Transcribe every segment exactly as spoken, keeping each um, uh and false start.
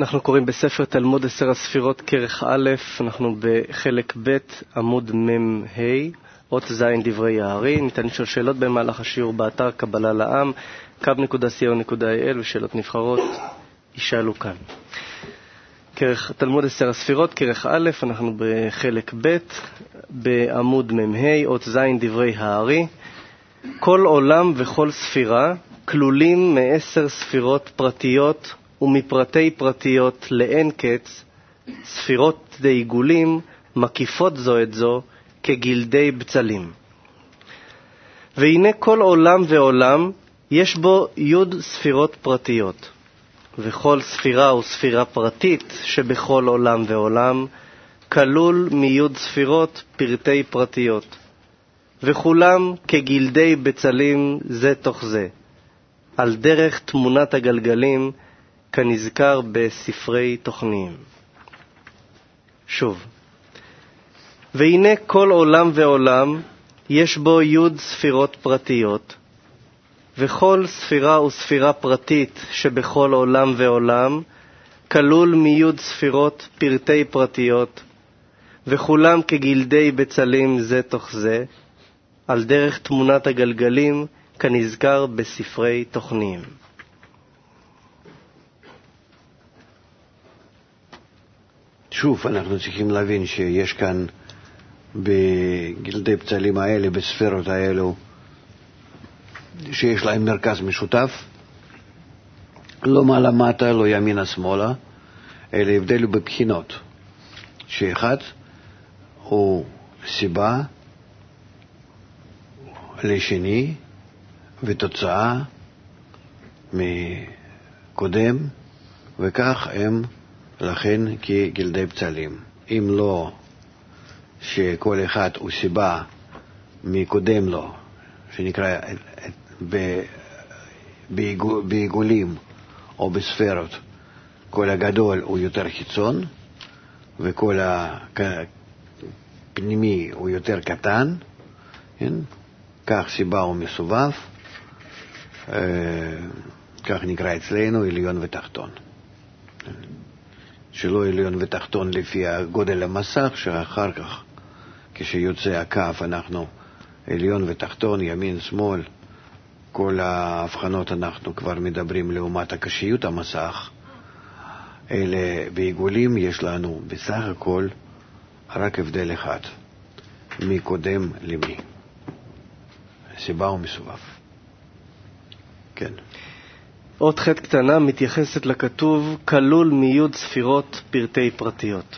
אנחנו קוראים בספר תלמוד עשר הספירות כרך א', אנחנו בחלק ב' עמוד מ' ה', אות ז' דברי יערי. ניתן לשאול שאלות במהלך השיעור באתר קבלה לעם, קו נקודה סי או נקודה איי אל, ושאלות נבחרות ישאלו כאן. כרך תלמוד עשר הספירות כרך א', אנחנו בחלק ב' בעמוד מ' ה', אות ז' דברי יערי. כל עולם וכל ספירה כלולים מעשר ספירות פרטיות ומפרטי פרטיות לאין קץ, ספירות דעיגולים מקיפות זו את זו כגלדי בצלים. והנה כל עולם ועולם יש בו יוד ספירות פרטיות, וכל ספירה וספירה פרטית שבכל עולם ועולם כלול מיוד ספירות פרטי פרטיות, וכולם כגלדי בצלים זה תוך זה, על דרך תמונת הגלגלים כנזכר בספרי תוכניים. שוב, והנה כל עולם ועולם יש בו יוד ספירות פרטיות, וכל ספירה וספירה פרטית שבכל עולם ועולם כלול מיוד ספירות פרטי פרטיות, וכולם כגלדי בצלים זה תוך זה, על דרך תמונת הגלגלים כנזכר בספרי תוכניים. שוב, אנחנו צריכים להבין שיש כאן בגלדי בצלים האלה, בספירות האלו, שיש להם מרכז משותף, לא מעלה מטה, לא ימינה שמאלה, אלא הבדלו בבחינות, שאחד הוא סיבה לשני ותוצאה מקודם, וכך הם לכן כגלדי בצלים. אם לא שכל אחד הוא סיבה מקודם לו, שנקרא בעיגולים או בספירות, כל הגדול הוא יותר חיצון וכל הפנימי הוא יותר קטן, כן? כך סיבה הוא מסובב, כך נקרא אצלנו עליון ותחתון. שלא עליון ותחתון לפי הגודל המסך, שאחר כך כשיוצא הקו אנחנו עליון ותחתון, ימין, שמאל, כל ההבחנות אנחנו כבר מדברים לעומת הקשיות המסך. אלה בעיגולים יש לנו בסך הכל רק הבדל אחד, מקודם למי, סיבה ומסובב. כן. עוד ח' קטנה מתייחסת לכתוב כלול מיוד ספירות פרטי פרטיות.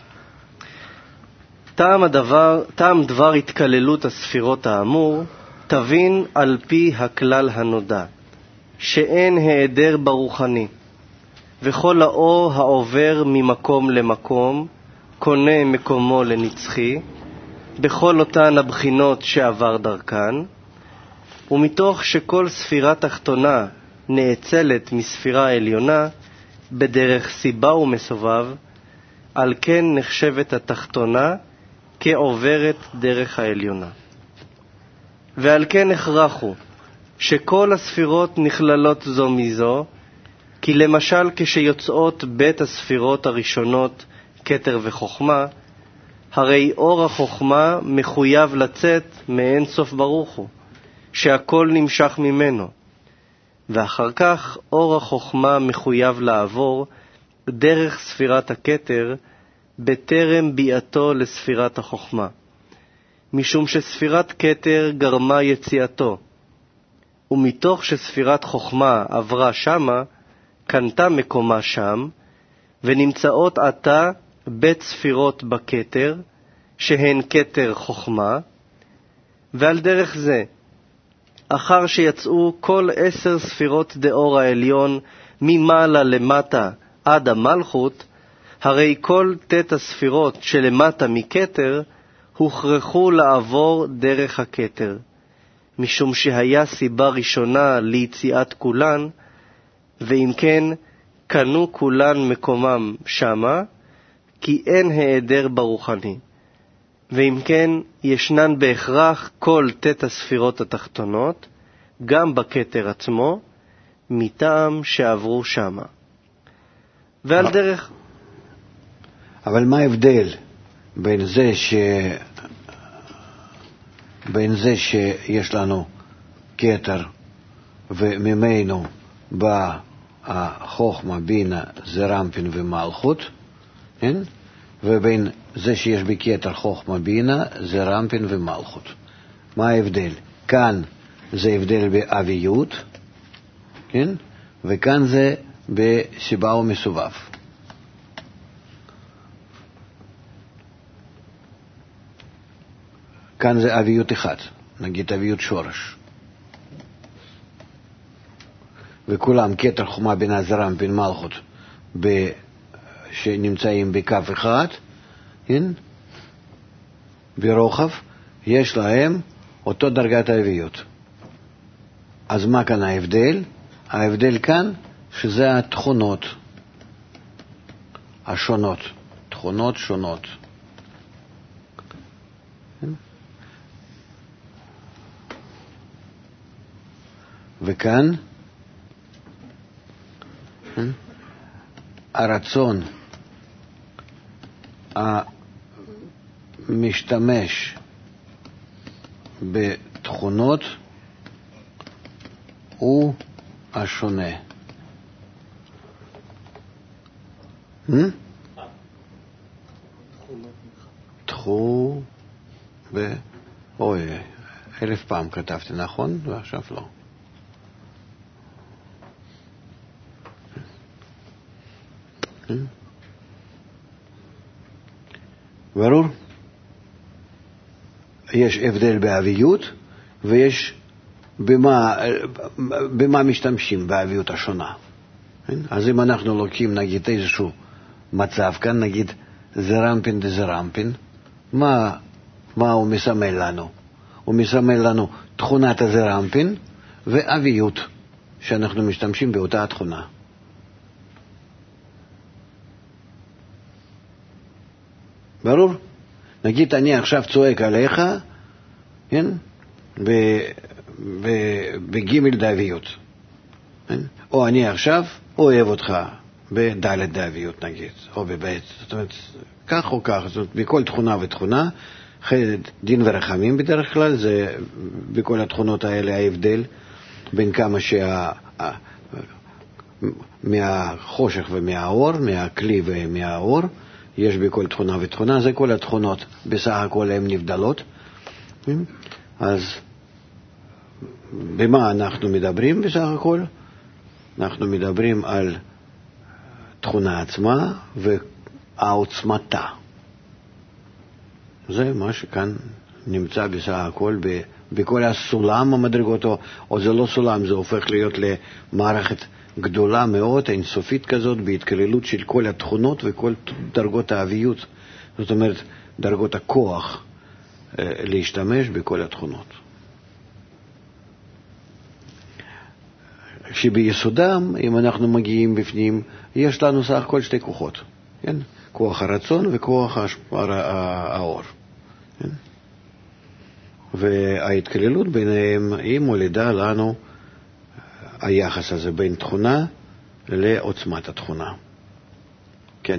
טעם הדבר, טעם דבר התקללות הספירות האמור, תבין על פי הכלל הנודע, שאין היעדר ברוחני, וכל האור העובר ממקום למקום, קונה מקומו לנצחי, בכל אותן הבחינות שעבר דרכן, ומתוך שכל ספירה תחתונה נאצלת מספירה עליונה בדרך סיבה ומסובב, על כן נחשבת התחתונה כעוברת דרך העליונה. ועל כן הכרחו שכל הספירות נכללות זו מזו, כי למשל כשיוצאות בית הספירות הראשונות כתר וחוכמה, הרי אור החוכמה מחויב לצאת מאין סוף ברוך הוא, שהכל נמשך ממנו, ואחר כך אור החוכמה מחויב לעבור דרך ספירת הכתר בטרם ביאתו לספירת החוכמה, משום שספירת כתר גרמה יציאתו, ומתוך שספירת חוכמה עברה שמה, קנתה מקומה שם, ונמצאות עתה בית ספירות בכתר, שהן כתר חוכמה, ועל דרך זה, אחר שיצאו כל עשר ספירות דאור העליון ממעלה למטה עד המלכות, הרי כל תת הספירות שלמטה מכתר הוכרחו לעבור דרך הכתר, משום שהיה סיבה ראשונה ליציאת כולן, ואם כן קנו כולן מקומם שמה, כי אין היעדר ברוחני. ואם כן, ישנן בהכרח כל תת הספירות התחתונות, גם בכתר עצמו, מטעם שעברו שמה. ועל דרך. אבל מה ההבדל בין זה ש... בין זה שיש לנו כתר וממנו בא החוכמה, בינה, זרמפין ומלכות, כן? ובין זה שיש בכתר חוכמה, בינה, זרמפין ומלכות. מה ההבדל? כאן זה הבדל באביות, כן? וכאן זה בסיבה ומסובב. כאן זה אביות אחד, נגיד אביות שורש. וכולם, כתר, חוכמה, בינה, זרמפין, מלכות, ב... שנמצאים בקו אחד, כן? ברוחב, יש להם אותו דרגת האביות. אז מה כאן ההבדל? ההבדל כאן שזה התכונות השונות, תכונות שונות. וכאן הרצון המשתמש בתכונות הוא השונה. תחו ב... אוי, אלף פעם כתבתי, נכון? ועכשיו לא. ברור? יש הבדל באביות ויש במה, במה משתמשים באביות השונה. אז אם אנחנו לוקחים נגיד איזשהו מצב כאן, נגיד זרמפין דזרמפין, מה, מה הוא מסמל לנו? הוא מסמל לנו תכונת הזרמפין ואביות שאנחנו משתמשים באותה התכונה. ברור? נגיד אני עכשיו צועק עליך, כן? בגימל דאביות. כן? או אני עכשיו אוהב אותך בדלת דאביות נגיד, או בבית. זאת אומרת, כך או כך, זאת אומרת, בכל תכונה ותכונה, דין ורחמים בדרך כלל, זה בכל התכונות האלה ההבדל בין כמה שה... מהחושך ומהאור, מהכלי ומהאור, יש בכל תכונה ותכונה, זה כל התכונות, בסך הכל הן נבדלות. אז במה אנחנו מדברים בסך הכל? אנחנו מדברים על תכונה עצמה והעוצמתה. זה מה שכאן נמצא בסך הכל בכל הסולם המדרגות, או זה לא סולם, זה הופך להיות למערכת גדולה מאוד, אינסופית כזאת, בהתכללות של כל התכונות וכל דרגות האביות. זאת אומרת, דרגות הכוח להשתמש בכל התכונות. שביסודם, אם אנחנו מגיעים בפנים, יש לנו סך הכל שתי כוחות. כן? כוח הרצון וכוח האור. כן? וההתכללות ביניהם היא מולידה לנו היחס הזה בין תכונה לעוצמת התכונה. כן.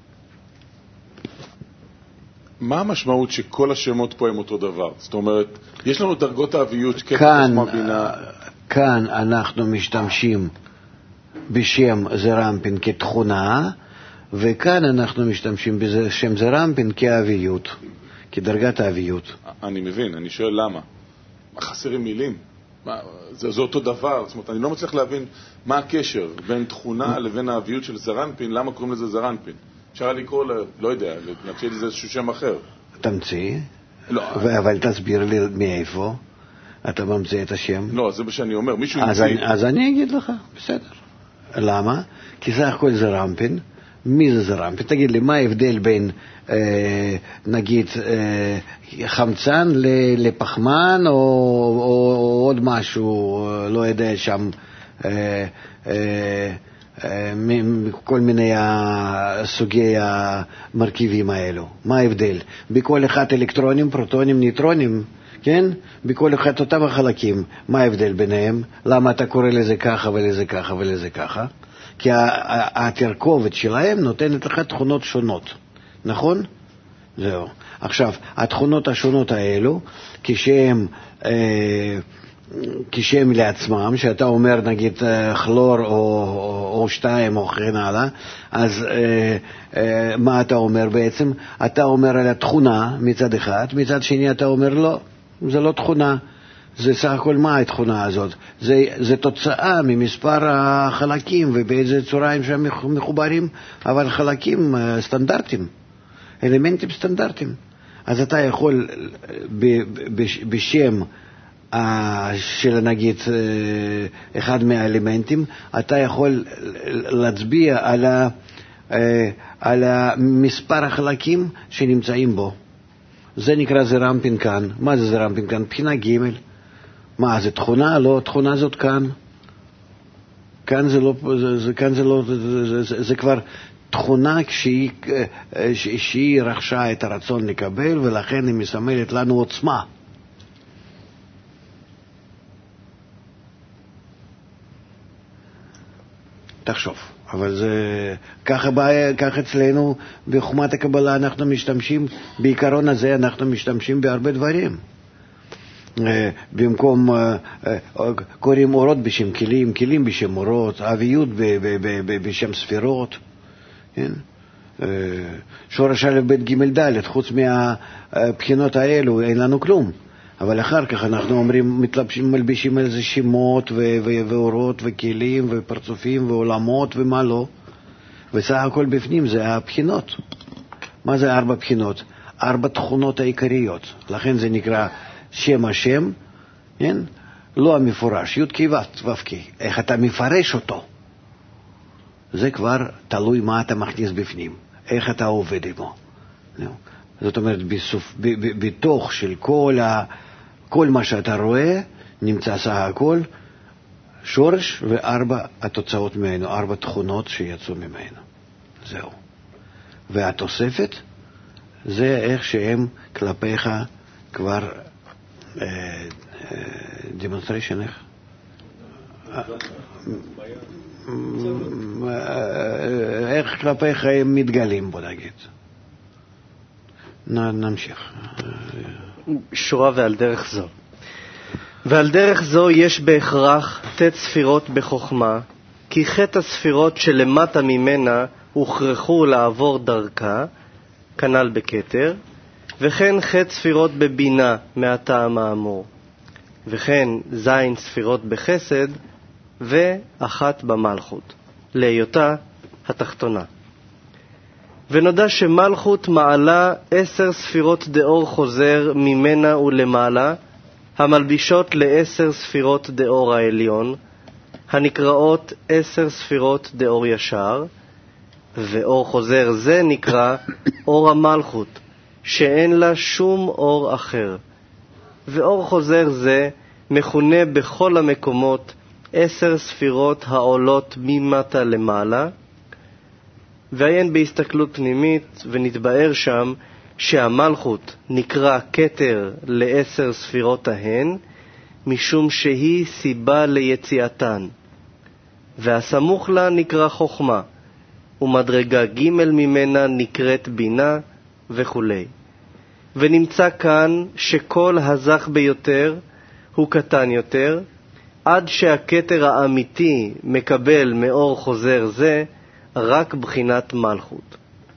מה המשמעות שכל השמות פה הם אותו דבר? זאת אומרת, יש לנו דרגות האביות, כתר, חוכמה, בינה. כאן אנחנו משתמשים בשם זרמפין כתכונה, וכאן אנחנו משתמשים בשם זרמפין כאביות, כדרגת האביות. אני מבין, אני שואל למה. חסרים מילים? מה, זה, זה אותו דבר, זאת אומרת, אני לא מצליח להבין מה הקשר בין תכונה לבין האביות של זרנפין, למה קוראים לזה זרנפין? אפשר לקרוא, לא יודע, להציע לזה איזשהו שם אחר. תמציא, לא, אבל תסביר לי מאיפה אתה ממציא את השם. לא, זה מה שאני אומר, מישהו אז ימציא. אני, אז אני אגיד לך, בסדר. למה? כי זה הכל זרמפין. מי זה זרמפין? תגיד לי, מה ההבדל בין, אה, נגיד, אה, חמצן לפחמן, או, או, או עוד משהו, לא יודע, שם, אה, אה, אה, כל מיני סוגי המרכיבים האלו. מה ההבדל? בכל אחד אלקטרונים, פרוטונים, ניטרונים, כן? בכל אחד אותם החלקים. מה ההבדל ביניהם? למה אתה קורא לזה ככה ולזה ככה ולזה ככה? כי התרכובת שלהם נותנת לך תכונות שונות, נכון? זהו. עכשיו, התכונות השונות האלו, כשהם, אה, כשהם לעצמם, שאתה אומר נגיד כלור או, או, או שתיים או כן הלאה, אז אה, אה, מה אתה אומר בעצם? אתה אומר על התכונה מצד אחד, מצד שני אתה אומר לא, זה לא תכונה. זה סך הכל מה התכונה הזאת? זה, זה תוצאה ממספר החלקים ובאיזה צורה הם שם מחוברים, אבל חלקים סטנדרטיים, אלמנטים סטנדרטיים. אז אתה יכול ב, ב, בשם של נגיד אחד מהאלמנטים, אתה יכול להצביע על, ה, על מספר החלקים שנמצאים בו. זה נקרא זרמפין כאן. מה זה זרמפין כאן? בחינה ג'. מה, זה תכונה? לא, תכונה זאת כאן. כאן זה לא, זה, זה, כאן זה לא, זה, זה, זה כבר תכונה שהיא, שהיא רכשה את הרצון לקבל, ולכן היא מסמלת לנו עוצמה. תחשוב. אבל זה, ככה, בא, ככה אצלנו בחוכמת הקבלה אנחנו משתמשים, בעיקרון הזה אנחנו משתמשים בהרבה דברים. במקום, קוראים אורות בשם כלים, כלים בשם אורות, אביות בשם ספירות, כן? שורש א' ב' ג' ד', חוץ מהבחינות האלו אין לנו כלום. אבל אחר כך אנחנו אומרים, מתלבשים, מלבישים על זה שמות ו- ו- ואורות וכלים ופרצופים ועולמות ומה לא. וסך הכל בפנים זה הבחינות. מה זה ארבע בחינות? ארבע תכונות העיקריות. לכן זה נקרא שם השם, כן? לא המפורש, י' כ' ו' ו' כ'. איך אתה מפרש אותו? זה כבר תלוי מה אתה מכניס בפנים. איך אתה עובד עמו. זאת אומרת, בסוף, ב- ב- בתוך של כל ה... כל מה שאתה רואה נמצא סך הכל שורש וארבע התוצאות ממנו, ארבע תכונות שיצאו ממנו. זהו. והתוספת זה איך שהם כלפיך כבר דמונסטריישן, איך? איך כלפיך הם מתגלים, בוא נגיד. נמשיך. שורה ועל דרך זו. ועל דרך זו יש בהכרח תת ספירות בחוכמה, כי חטא הספירות שלמטה ממנה הוכרחו לעבור דרכה, כנ"ל בכתר, וכן חטא ספירות בבינה מהטעם האמור, וכן זין ספירות בחסד, ואחת במלכות, להיותה התחתונה. ונודע שמלכות מעלה עשר ספירות דאור חוזר ממנה ולמעלה, המלבישות לעשר ספירות דאור העליון, הנקראות עשר ספירות דאור ישר, ואור חוזר זה נקרא אור המלכות, שאין לה שום אור אחר. ואור חוזר זה מכונה בכל המקומות עשר ספירות העולות ממטה למעלה, ועיין בהסתכלות פנימית ונתבאר שם שהמלכות נקרא כתר לעשר ספירות ההן, משום שהיא סיבה ליציאתן, והסמוך לה נקרא חוכמה, ומדרגה ג' ממנה נקראת בינה וכו'. ונמצא כאן שכל הזך ביותר הוא קטן יותר, עד שהכתר האמיתי מקבל מאור חוזר זה רק בחינת מלכות.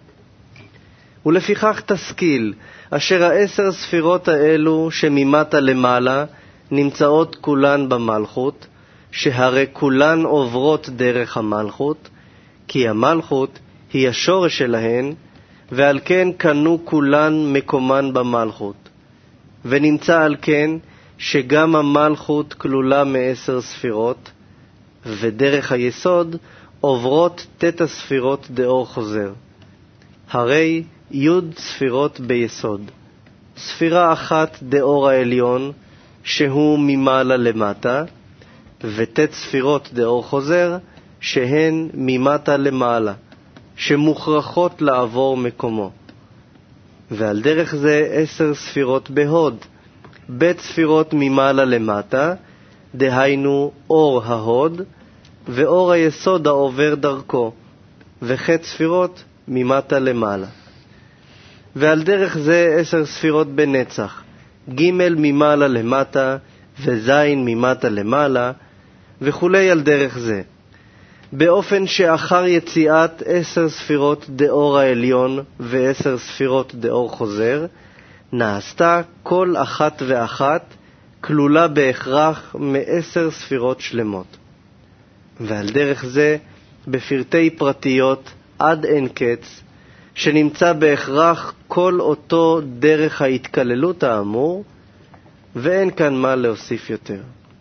ולפיכך תשכיל, אשר העשר ספירות האלו שממטה למעלה נמצאות כולן במלכות, שהרי כולן עוברות דרך המלכות, כי המלכות היא השורש שלהן, ועל כן קנו כולן מקומן במלכות. ונמצא על כן שגם המלכות כלולה מעשר ספירות, ודרך היסוד עוברות תת הספירות דאור חוזר. הרי י' ספירות ביסוד, ספירה אחת דאור העליון, שהוא ממעלה למטה, ותת ספירות דאור חוזר, שהן ממטה למעלה, שמוכרחות לעבור מקומו. ועל דרך זה עשר ספירות בהוד, בית ספירות ממעלה למטה, דהיינו אור ההוד, ואור היסוד העובר דרכו, וחט ספירות ממטה למעלה. ועל דרך זה עשר ספירות בנצח, ג' ממעלה למטה, וז' ממטה למעלה, וכולי על דרך זה. באופן שאחר יציאת עשר ספירות דאור העליון ועשר ספירות דאור חוזר, נעשתה כל אחת ואחת כלולה בהכרח מעשר ספירות שלמות. ועל דרך זה, בפרטי פרטיות עד אין קץ, שנמצא בהכרח כל אותו דרך ההתקללות האמור, ואין כאן מה להוסיף יותר.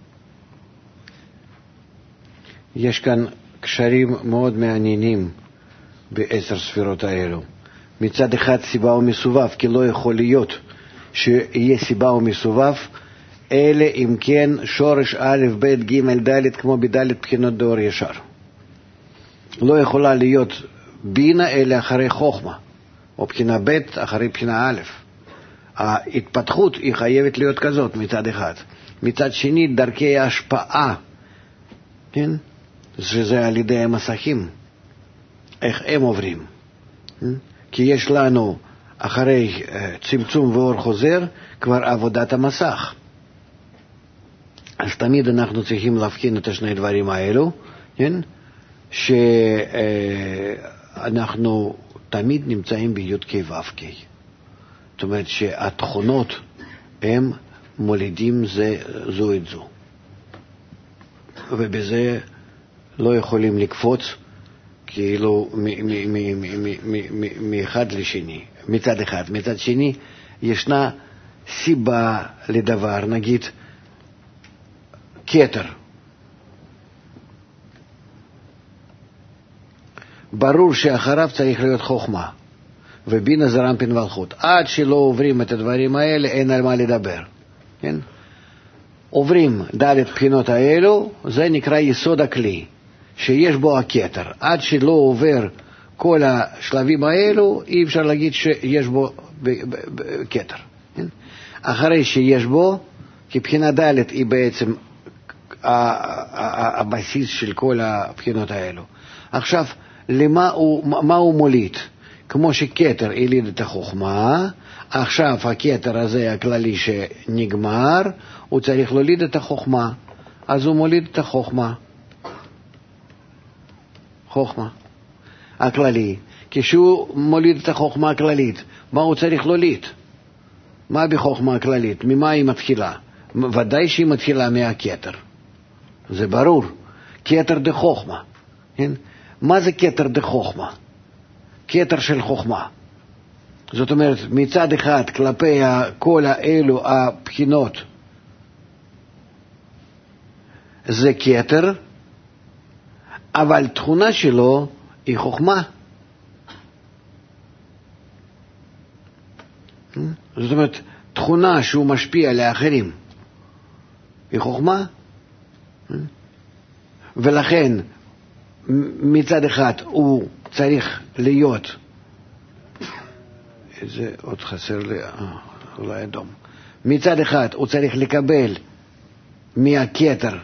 יש כאן קשרים מאוד מעניינים בעשר ספירות האלו. מצד אחד סיבה ומסובב, כי לא יכול להיות שיהיה סיבה ומסובב, אלא אם כן שורש א', ב', ג', ד', כמו בד' בחינות דאור ישר. לא יכולה להיות בינה אלא אחרי חוכמה, או בחינה ב' אחרי בחינה א'. ההתפתחות היא חייבת להיות כזאת מצד אחד. מצד שני, דרכי ההשפעה, כן? שזה על ידי המסכים, איך הם עוברים. כי יש לנו אחרי צמצום ואור חוזר כבר עבודת המסך. אז תמיד אנחנו צריכים להבחין את השני דברים האלו, כן? שאנחנו תמיד נמצאים בי' ק' ו' ק'. זאת אומרת שהתכונות הם מולידים זה, זו את זו. ובזה לא יכולים לקפוץ כאילו מאחד לשני, מצד אחד. מצד שני, ישנה סיבה לדבר, נגיד, כתר. ברור שאחריו צריך להיות חוכמה, ובינה זה רמפין מלכות. עד שלא עוברים את הדברים האלה, אין על מה לדבר. כן? עוברים ד' בחינות האלו, זה נקרא יסוד הכלי, שיש בו הכתר. עד שלא עובר כל השלבים האלו, אי אפשר להגיד שיש בו כתר. כן? אחרי שיש בו, כי בחינה ד' היא בעצם הבסיס של כל הבחינות האלו. עכשיו, למה הוא, מה הוא מוליד? כמו שכתר הליד את החוכמה, עכשיו הכתר הזה הכללי שנגמר, הוא צריך להוליד את החוכמה, אז הוא מוליד את החוכמה. חוכמה הכללי. כשהוא מוליד את החוכמה הכללית, מה הוא צריך להוליד? מה בחוכמה הכללית? ממה היא מתחילה? ודאי שהיא מתחילה מהכתר. זה ברור. כתר דה חוכמה. כן? מה זה כתר דה חוכמה? כתר של חוכמה. זאת אומרת, מצד אחד, כלפי כל האלו הבחינות, זה כתר, אבל תכונה שלו היא חוכמה. זאת אומרת, תכונה שהוא משפיע לאחרים היא חוכמה. ולכן, מצד אחד הוא צריך להיות, זה עוד חסר לי, אולי אדום. מצד אחד הוא צריך לקבל מהכתר,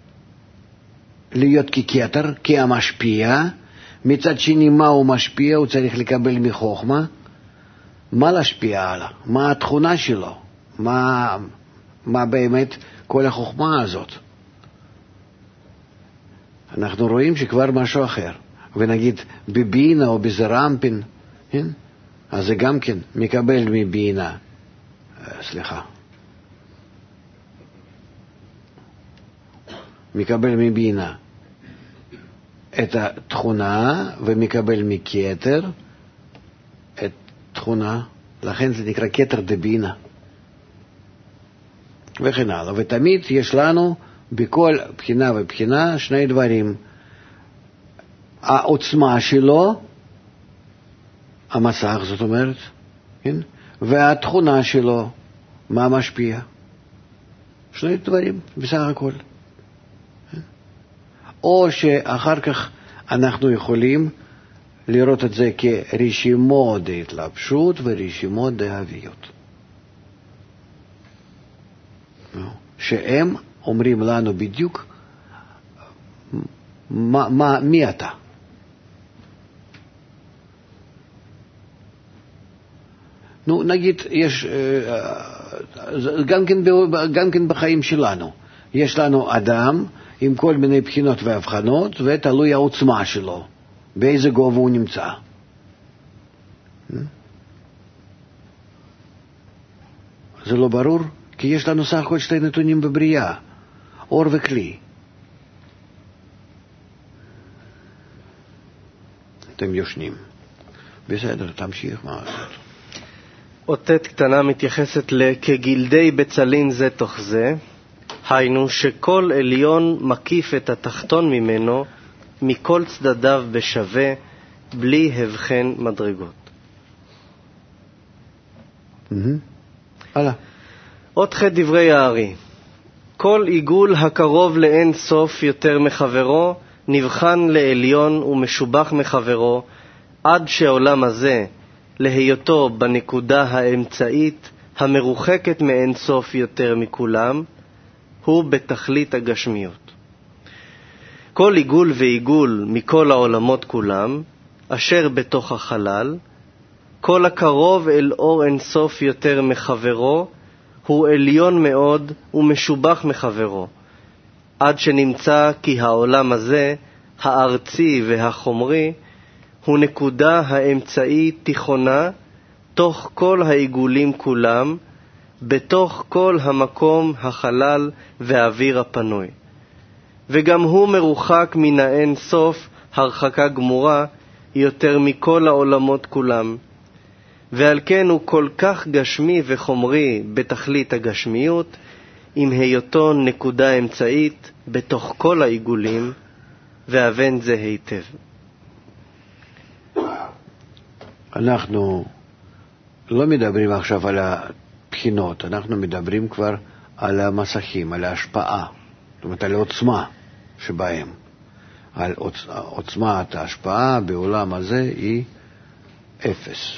להיות ככתר, כהמשפיע. מצד שני, מה הוא משפיע? הוא צריך לקבל מחוכמה. מה להשפיע עליו? מה התכונה שלו? מה, מה באמת כל החוכמה הזאת? אנחנו רואים שכבר משהו אחר. ונגיד בבינה או בזרמפין, כן? אז זה גם כן מקבל מבינה, סליחה, מקבל מבינה את התכונה ומקבל מכתר את תכונה, לכן זה נקרא כתר דבינה וכן הלאה. ותמיד יש לנו בכל בחינה ובחינה שני דברים, העוצמה שלו, המסך זאת אומרת, כן? והתכונה שלו, מה משפיע. שני דברים בסך הכל. או שאחר כך אנחנו יכולים לראות את זה כרשימות דהתלבשות ורשימות דהוויות, שהם אומרים לנו בדיוק מה, מה, מי אתה? נו, נגיד, יש, גם כן, גם כן בחיים שלנו, יש לנו אדם עם כל מיני בחינות והבחנות, ותלוי העוצמה שלו, באיזה גובה הוא נמצא. זה לא ברור? כי יש לנו סך הכל שתי נתונים בבריאה, אור וכלי. אתם יושנים. בסדר, תמשיך מה לעשות. אותת קטנה מתייחסת לכגלדי בצלין זה תוך זה, היינו שכל עליון מקיף את התחתון ממנו מכל צדדיו בשווה, בלי הבחן מדרגות. הלאה. עוד חד דברי הארי. כל עיגול הקרוב לאין סוף יותר מחברו, נבחן לעליון ומשובח מחברו, עד שהעולם הזה, להיותו בנקודה האמצעית, המרוחקת מאין סוף יותר מכולם, הוא בתכלית הגשמיות. כל עיגול ועיגול מכל העולמות כולם, אשר בתוך החלל, כל הקרוב אל אור אין סוף יותר מחברו, הוא עליון מאוד ומשובח מחברו, עד שנמצא כי העולם הזה, הארצי והחומרי, הוא נקודה האמצעי תיכונה, תוך כל העיגולים כולם, בתוך כל המקום, החלל והאוויר הפנוי. וגם הוא מרוחק מן האין סוף, הרחקה גמורה, יותר מכל העולמות כולם. ועל כן הוא כל כך גשמי וחומרי בתכלית הגשמיות, עם היותו נקודה אמצעית בתוך כל העיגולים, והבן זה היטב. אנחנו לא מדברים עכשיו על הבחינות, אנחנו מדברים כבר על המסכים, על ההשפעה, זאת אומרת על העוצמה שבהם. על עוצ... עוצמת ההשפעה בעולם הזה היא אפס.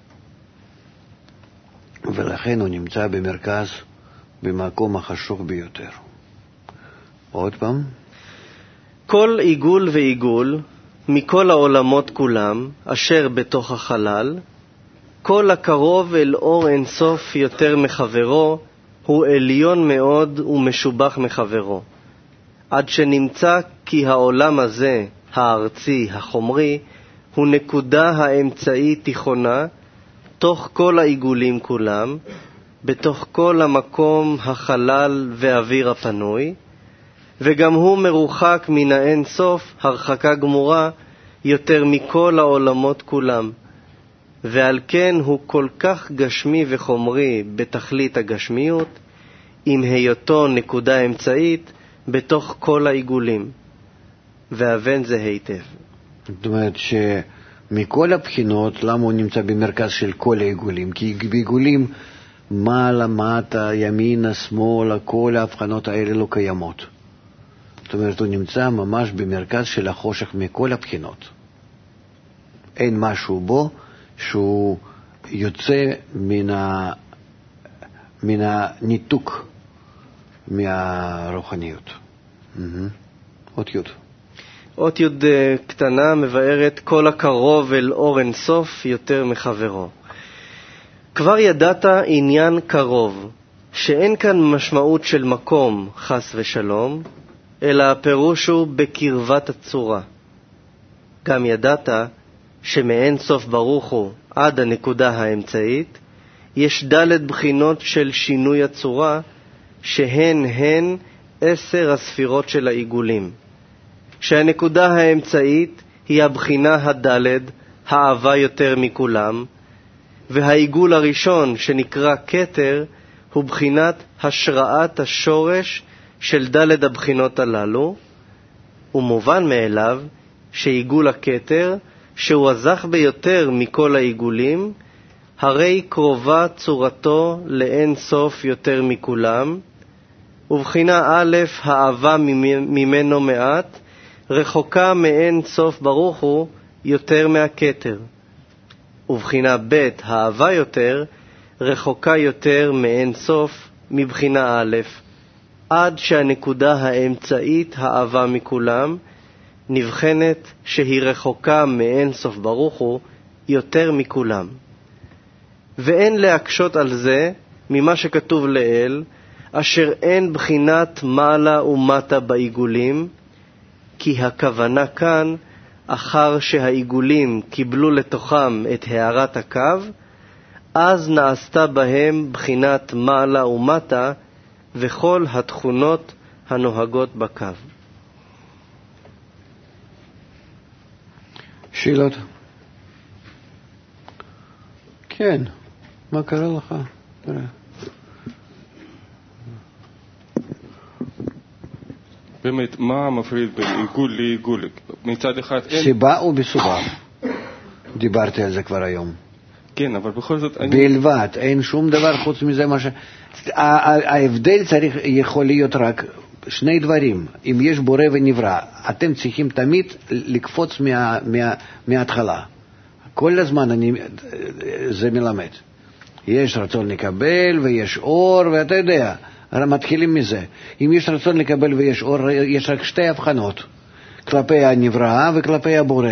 ולכן הוא נמצא במרכז, במקום החשוך ביותר. עוד פעם. כל עיגול ועיגול, מכל העולמות כולם, אשר בתוך החלל, כל הקרוב אל אור אין סוף יותר מחברו, הוא עליון מאוד ומשובח מחברו. עד שנמצא כי העולם הזה, הארצי, החומרי, הוא נקודה האמצעי תיכונה, תוך כל העיגולים כולם, בתוך כל המקום, החלל והאוויר הפנוי, וגם הוא מרוחק מן האין סוף, הרחקה גמורה, יותר מכל העולמות כולם. ועל כן הוא כל כך גשמי וחומרי בתכלית הגשמיות, עם היותו נקודה אמצעית בתוך כל העיגולים. והבן זה היטב. זאת אומרת שמכל הבחינות, למה הוא נמצא במרכז של כל העיגולים? כי בעיגולים מעלה, מטה, ימינה, שמאלה, כל ההבחנות האלה לא קיימות. זאת אומרת, הוא נמצא ממש במרכז של החושך מכל הבחינות. אין משהו בו שהוא יוצא מן, ה... מן הניתוק מהרוחניות. אות יוד. אות יוד קטנה מבארת כל הקרוב אל אור אין סוף יותר מחברו. כבר ידעת עניין קרוב, שאין כאן משמעות של מקום חס ושלום, אלא הפירוש הוא בקרבת הצורה. גם ידעת שמאין סוף ברוך הוא עד הנקודה האמצעית, יש דלת בחינות של שינוי הצורה, שהן הן עשר הספירות של העיגולים. שהנקודה האמצעית היא הבחינה הדלת, האהבה יותר מכולם, והעיגול הראשון שנקרא כתר, הוא בחינת השראת השורש של דלת הבחינות הללו, ומובן מאליו שעיגול הכתר, שהוא הזך ביותר מכל העיגולים, הרי קרובה צורתו לאין סוף יותר מכולם, ובחינה א', האהבה ממנו מעט, רחוקה מאין סוף ברוך הוא יותר מהכתר. ובחינה ב', האהבה יותר, רחוקה יותר מאין סוף מבחינה א', עד שהנקודה האמצעית האהבה מכולם, נבחנת שהיא רחוקה מאין סוף ברוך הוא יותר מכולם. ואין להקשות על זה ממה שכתוב לאל, אשר אין בחינת מעלה ומטה בעיגולים, כי הכוונה כאן, אחר שהעיגולים קיבלו לתוכם את הערת הקו, אז נעשתה בהם בחינת מעלה ומטה, וכל התכונות הנוהגות בקו. שאלות? כן, מה קרה לך? תראה. באמת, מה מפריד בין עיגול לעיגול? מצד אחד אין... סיבה ומסובב. דיברתי על זה כבר היום. כן, אבל בכל זאת... בלבד, אין שום דבר חוץ מזה מה ש... ההבדל צריך, יכול להיות רק שני דברים. אם יש בורא ונברא, אתם צריכים תמיד לקפוץ מה, מה, מההתחלה. כל הזמן אני, זה מלמד. יש רצון לקבל ויש אור, ואתה יודע, מתחילים מזה. אם יש רצון לקבל ויש אור, יש רק שתי הבחנות. כלפי הנברא וכלפי הבורא.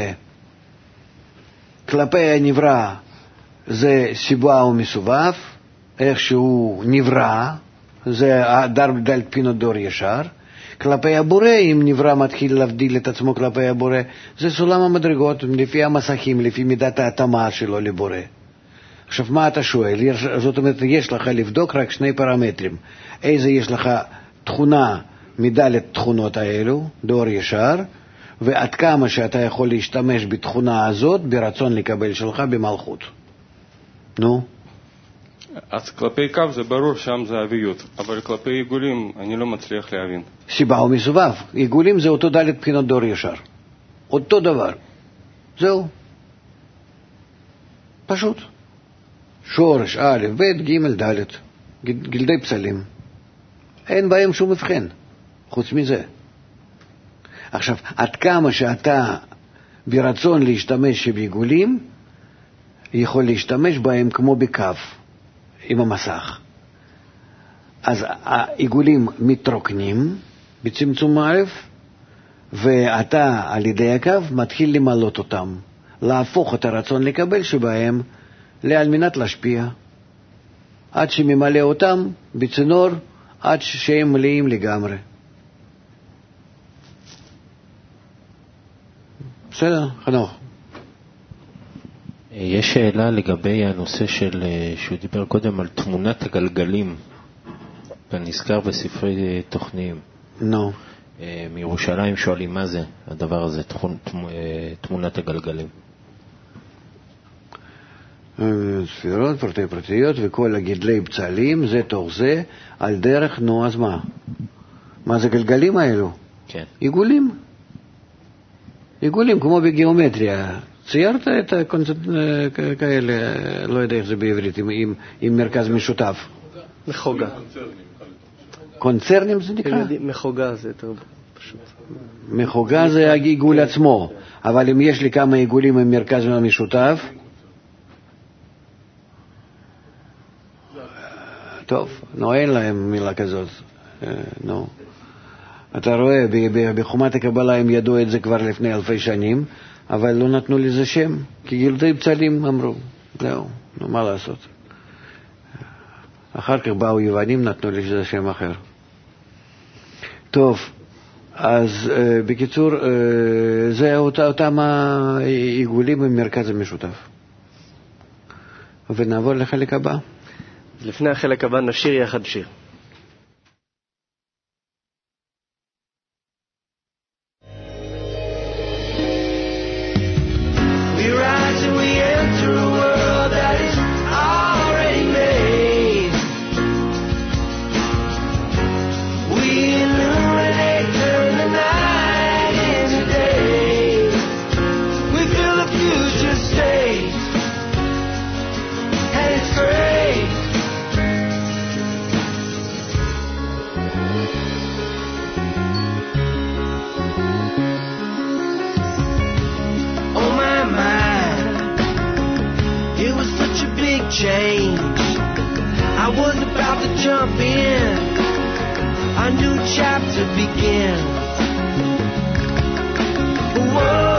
כלפי הנברא זה סיבה ומסובב, איך שהוא נברא, זה דר דל פינות דור ישר. כלפי הבורא, אם נברא מתחיל להבדיל את עצמו כלפי הבורא, זה סולם המדרגות, לפי המסכים, לפי מידת ההתאמה שלו לבורא. עכשיו, מה אתה שואל? זאת אומרת, יש לך לבדוק רק שני פרמטרים. איזה יש לך תכונה מדלת תכונות האלו, דור ישר, ועד כמה שאתה יכול להשתמש בתכונה הזאת, ברצון לקבל שלך במלכות. נו? אז כלפי קו זה ברור, שם זה אביות, אבל כלפי עיגולים אני לא מצליח להבין. סיבה ומסובב. עיגולים זה אותו דלת בחינות דור ישר. אותו דבר. זהו. פשוט. שורש, א', ב', ג', ד', גלדי פסלים. אין בהם שום מבחן, חוץ מזה. עכשיו, עד כמה שאתה ברצון להשתמש בעיגולים, יכול להשתמש בהם כמו בקו, עם המסך. אז העיגולים מתרוקנים בצמצום א', ואתה על ידי הקו מתחיל למלות אותם, להפוך את הרצון לקבל שבהם על מנת להשפיע, עד שממלא אותם בצינור, עד שהם מלאים לגמרי. בסדר, חנוך. יש שאלה לגבי הנושא של, שהוא דיבר קודם על תמונת הגלגלים, נזכר בספרי תוכניים. נו. No. מירושלים שואלים מה זה הדבר הזה, תמונת הגלגלים. ספירות, פרטי פרטיות וכל הגדלי בצלים, זה תוך זה, על דרך, נו, אז מה? מה זה גלגלים האלו? כן. עיגולים. עיגולים, כמו בגיאומטריה. ציירת את הקונצנט... כאלה, לא יודע איך זה בעברית, עם, עם, עם מרכז משותף. מחוגה. קונצרנים זה נקרא? מחוגה זה יותר פשוט. מחוגה זה העיגול עצמו, אבל אם יש לי כמה עיגולים עם מרכז משותף, טוב, נו, אין להם מילה כזאת. נו. אתה רואה, בחומת הקבלה הם ידעו את זה כבר לפני אלפי שנים, אבל לא נתנו לזה שם, כי גלדי בצלים אמרו, זהו, נו, מה לעשות? אחר כך באו יוונים, נתנו לזה שם אחר. טוב, אז בקיצור, זה אותם העיגולים במרכז המשותף. ונעבור לחלק הבא. לפני החלק הבא נשיר יחד שיר. Change. I was about to jump in, a new chapter begins. world.